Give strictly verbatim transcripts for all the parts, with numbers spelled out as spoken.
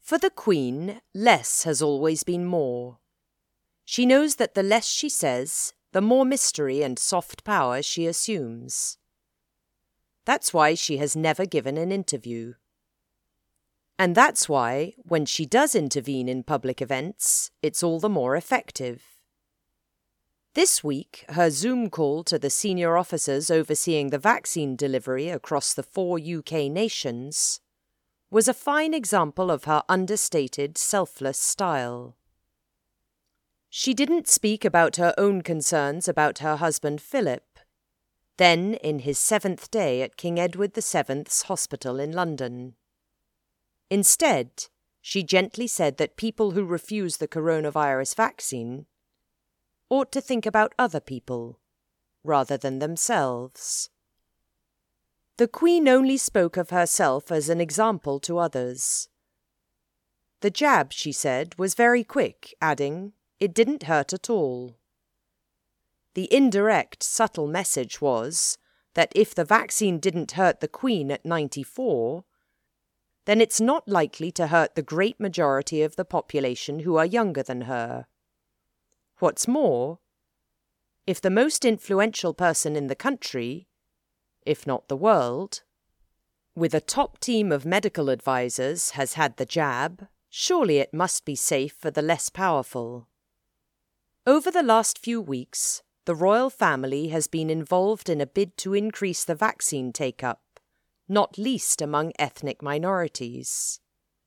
For the Queen, less has always been more. She knows that the less she says, the more mystery and soft power she assumes. That's why she has never given an interview. And that's why, when she does intervene in public events, it's all the more effective. This week, her Zoom call to the senior officers overseeing the vaccine delivery across the four U K nations was a fine example of her understated, selfless style. She didn't speak about her own concerns about her husband Philip, then in his seventh day at King Edward the Seventh's Hospital in London. Instead, she gently said that people who refuse the coronavirus vaccine ought to think about other people rather than themselves. The Queen only spoke of herself as an example to others. The jab, she said, was very quick, adding, it didn't hurt at all. The indirect, subtle message was that if the vaccine didn't hurt the Queen at ninety-four, then it's not likely to hurt the great majority of the population who are younger than her. What's more, if the most influential person in the country, if not the world, with a top team of medical advisors has had the jab, surely it must be safe for the less powerful. Over the last few weeks, the royal family has been involved in a bid to increase the vaccine take-up, not least among ethnic minorities.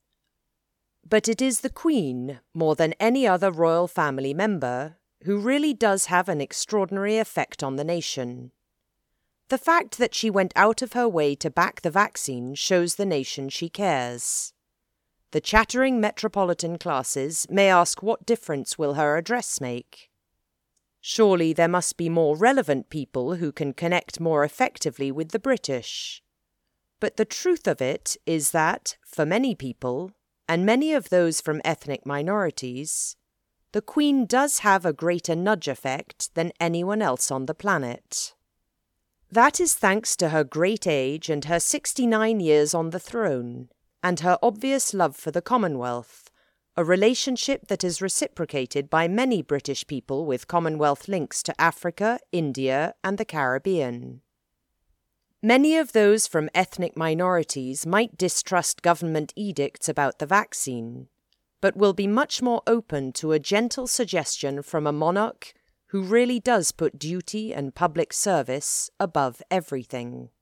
But it is the Queen, more than any other royal family member, who really does have an extraordinary effect on the nation. The fact that she went out of her way to back the vaccine shows the nation she cares. The chattering metropolitan classes may ask what difference will her address make. Surely there must be more relevant people who can connect more effectively with the British. But the truth of it is that, for many people, and many of those from ethnic minorities, the Queen does have a greater nudge effect than anyone else on the planet. That is thanks to her great age and her sixty-nine years on the throne, and her obvious love for the Commonwealth, a relationship that is reciprocated by many British people with Commonwealth links to Africa, India, and the Caribbean. Many of those from ethnic minorities might distrust government edicts about the vaccine, but will be much more open to a gentle suggestion from a monarch who really does put duty and public service above everything.